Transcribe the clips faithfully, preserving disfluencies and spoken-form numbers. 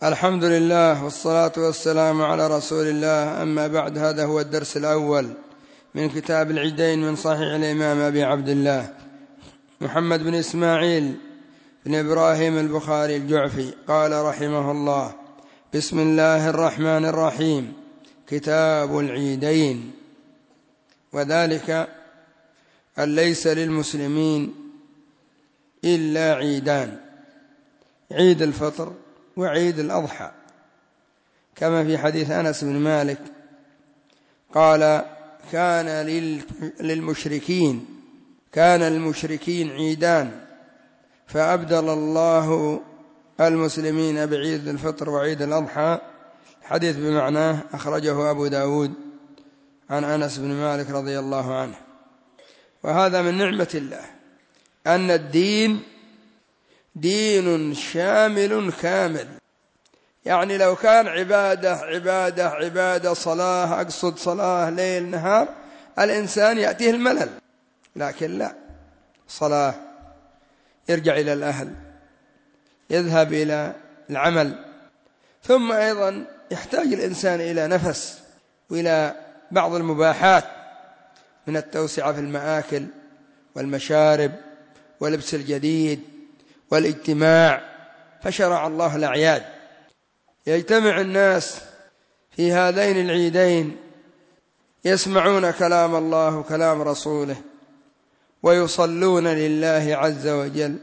الحمد لله والصلاة والسلام على رسول الله. أما بعد، هذا هو الدرس الأول من كتاب العيدين من صحيح الإمام أبي عبد الله محمد بن إسماعيل بن إبراهيم البخاري الجعفي. قال رحمه الله: بسم الله الرحمن الرحيم. كتاب العيدين. وذلك أن ليس للمسلمين إلا عيدان: عيد الفطر وعيد الأضحى، كما في حديث أنس بن مالك قال: كان للمشركين كان المشركين عيدان، فأبدل الله المسلمين بعيد الفطر وعيد الأضحى. حديث بمعناه، أخرجه أبو داود عن أنس بن مالك رضي الله عنه. وهذا من نعمة الله، أن الدين دين شامل كامل. يعني لو كان عبادة عبادة عبادة صلاة، أقصد صلاة ليل نهار، الإنسان يأتيه الملل. لكن لا، صلاة، يرجع إلى الأهل، يذهب إلى العمل، ثم أيضا يحتاج الإنسان إلى نفس وإلى بعض المباحات من التوسعة في المآكل والمشارب واللبس الجديد والاجتماع. فشرع الله الأعياد، يجتمع الناس في هذين العيدين، يسمعون كلام الله وكلام رسوله، ويصلون لله عز وجل،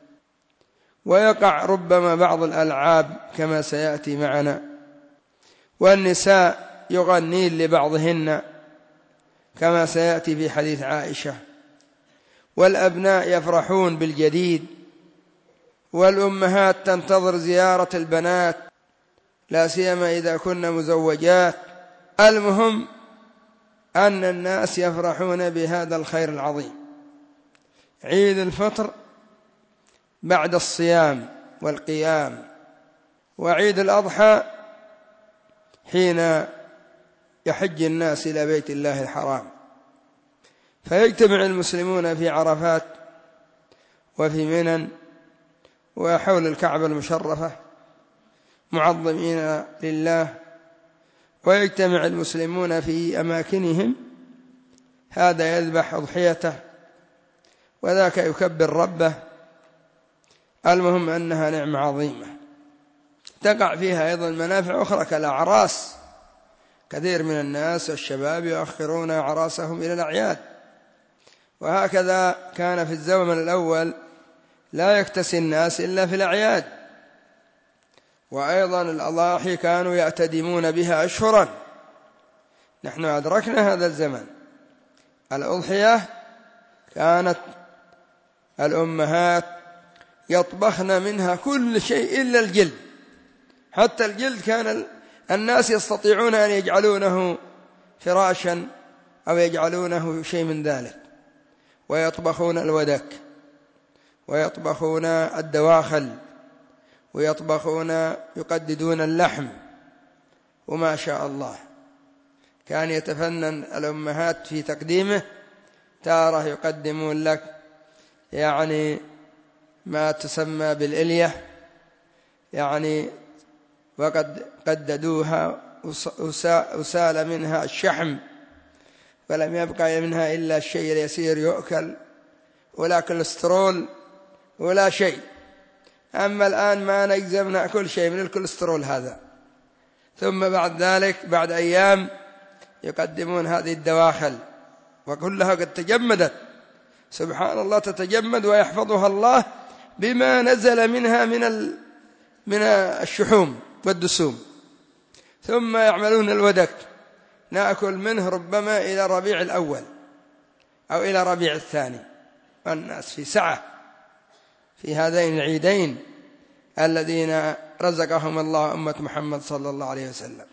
ويقع ربما بعض الألعاب كما سيأتي معنا، والنساء يغنين لبعضهن كما سيأتي في حديث عائشة، والأبناء يفرحون بالجديد، والأمهات تنتظر زيارة البنات، لا سيما إذا كن مزوجات. المهم أن الناس يفرحون بهذا الخير العظيم. عيد الفطر بعد الصيام والقيام، وعيد الأضحى حين يحج الناس إلى بيت الله الحرام، فيجتمع المسلمون في عرفات وفي منى وحول الكعبة المشرفة معظمين لله، ويجتمع المسلمون في أماكنهم، هذا يذبح أضحيته وذاك يكبر ربه. المهم أنها نعمة عظيمة تقع فيها أيضا منافع أخرى كالأعراس. كثير من الناس والشباب يؤخرون أعراسهم إلى الأعياد، وهكذا كان في الزمن الأول لا يكتسي الناس إلا في الأعياد. وأيضا الأضاحي كانوا يعتدمون بها أشهرا، نحن أدركنا هذا الزمن. الأضحية كانت الأمهات يطبخن منها كل شيء إلا الجلد، حتى الجلد كان الناس يستطيعون أن يجعلونه فراشا أو يجعلونه شيء من ذلك، ويطبخون الودك ويطبخون الدواخل ويطبخون يقددون اللحم، وما شاء الله كان يتفنن الأمهات في تقديمه. تارة يقدمون لك يعني ما تسمى بالإلية، يعني وقد قددوها وسال منها الشحم، ولم يبقى منها إلا الشيء اليسير يؤكل، ولا كوليسترول ولا شيء. أما الآن ما نجزم نأكل شيء من الكوليسترول هذا. ثم بعد ذلك بعد أيام يقدمون هذه الدواخل، وكلها قد تجمدت، سبحان الله، تتجمد ويحفظها الله بما نزل منها من من الشحوم والدسوم. ثم يعملون الودك، نأكل منه ربما إلى ربيع الأول أو إلى ربيع الثاني، والناس في سعة في هذين العيدين الذين رزقهم الله أمة محمد صلى الله عليه وسلم.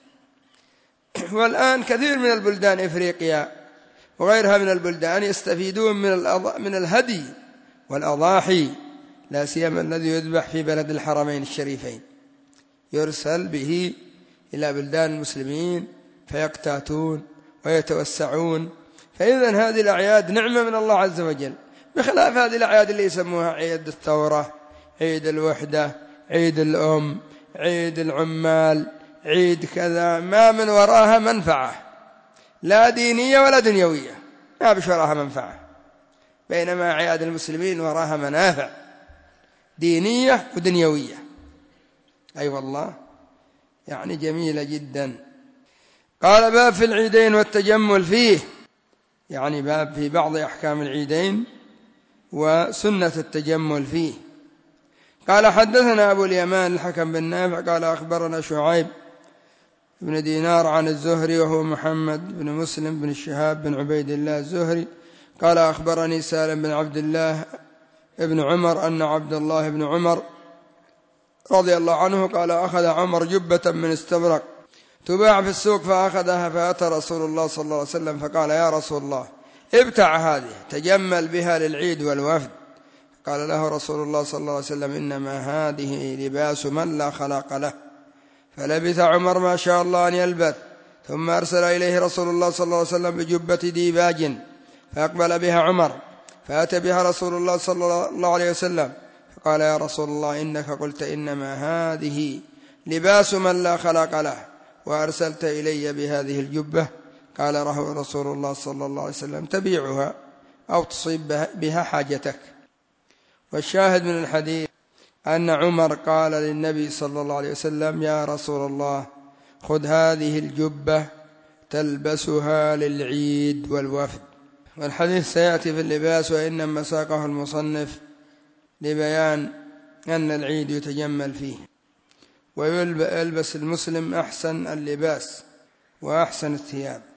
والآن كثير من البلدان إفريقيا وغيرها من البلدان يستفيدون من من الهدي والأضاحي، لا سيما الذي يذبح في بلد الحرمين الشريفين، يرسل به إلى بلدان المسلمين فيقتاتون ويتوسعون. فإذن هذه الأعياد نعمة من الله عز وجل، بخلاف هذه الأعياد اللي يسموها عيد الثورة، عيد الوحدة، عيد الأم، عيد العمال، عيد كذا، ما من وراها منفعة لا دينية ولا دنيوية، ما بش وراها منفعة، بينما أعياد المسلمين وراها منافع دينية ودنيوية. أي أيوة والله، يعني جميلة جدا. قال باب في العيدين والتجمل فيه، يعني باب في بعض أحكام العيدين وسنة التجمل فيه. قال حدثنا أبو اليمان الحكم بن نافع قال أخبرنا شعيب بن دينار عن الزهري وهو محمد بن مسلم بن الشهاب بن عبيد الله الزهري قال أخبرني سالم بن عبد الله ابن عمر أن عبد الله بن عمر رضي الله عنه قال أخذ عمر جبة من استبرق تباع في السوق فأخذها، فأتى رسول الله صلى الله عليه وسلم فقال يا رسول الله ابتع هذه تجمل بها للعيد والوفد. قال له رسول الله صلى الله عليه وسلم إنما هذه لباس من لا خلاق له. فلبث عمر ما شاء الله أن يلبث، ثم أرسل إليه رسول الله صلى الله عليه وسلم بجبة ديباج فأقبل بها عمر، فأتى بها رسول الله صلى الله عليه وسلم فقال يا رسول الله إنك قلت إنما هذه لباس من لا خلاق له وأرسلت إلي بهذه الجبة. قال له رسول الله صلى الله عليه وسلم تبيعها أو تصيب بها حاجتك. والشاهد من الحديث أن عمر قال للنبي صلى الله عليه وسلم يا رسول الله خذ هذه الجبة تلبسها للعيد والوفد. والحديث سيأتي في اللباس، وإنما ساقه المصنف لبيان أن العيد يتجمل فيه، ويلبس المسلم أحسن اللباس وأحسن الثياب.